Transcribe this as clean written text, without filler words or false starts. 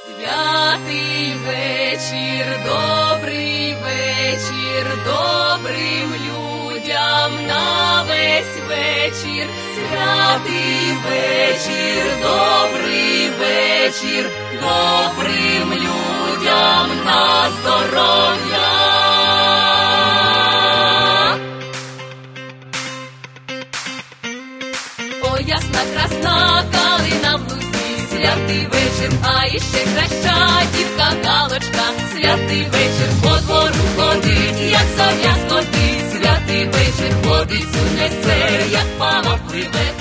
Святий вечір, добрий вечір, добрим людям на весь вечір. Святий вечір, добрий вечір, добрим людям на здоров'я. О, ясна красна калина в лузі, святий вечір, а іще краща дівка Галочка. Святий вечір по двору ходить, як сов'я скотить. Святий вечір водицю несе, як мама пливе.